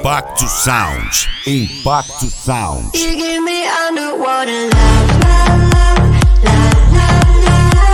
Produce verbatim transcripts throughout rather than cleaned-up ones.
Impacto Sound. Impacto Sound. You give me underwater love, love, love, love, love,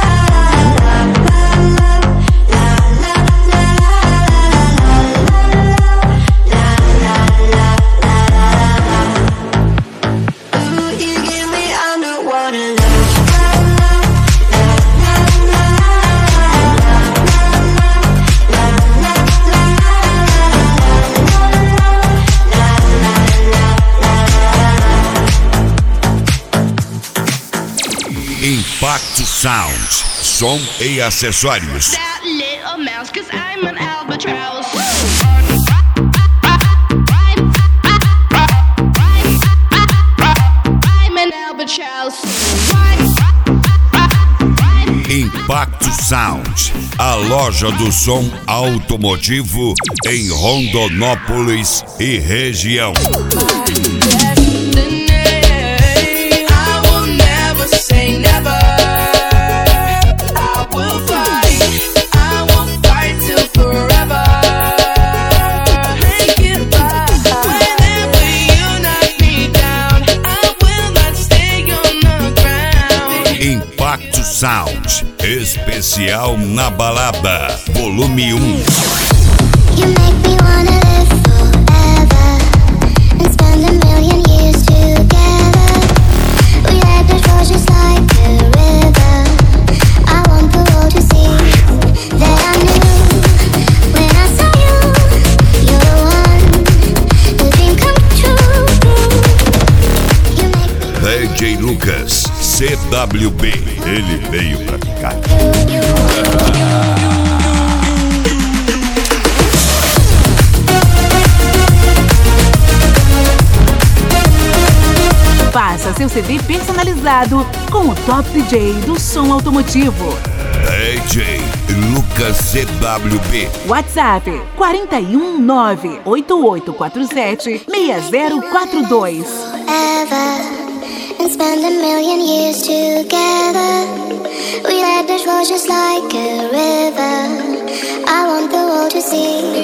Impacto Sound, som e acessórios. That little mouse, 'cause I'm an albatross. I'm an albatross. Impacto Sound, a loja do som automotivo em Rondonópolis e região. Impacto Sound, especial na balada, volume um. You make me wanna live forever and spend a million years together. We like the shore just like a river. I want the world to see that I knew when I saw you. You're the one, the dream come true. You make me D J Lucas, C W B, ele veio pra ficar. Faça seu C D personalizado com o top D J do som automotivo. D J Lucas C W B. WhatsApp quatro um nove, oito oito quatro sete, seis zero quatro dois. forever and spend a million years together. We let the shore just like a river. I want the world to see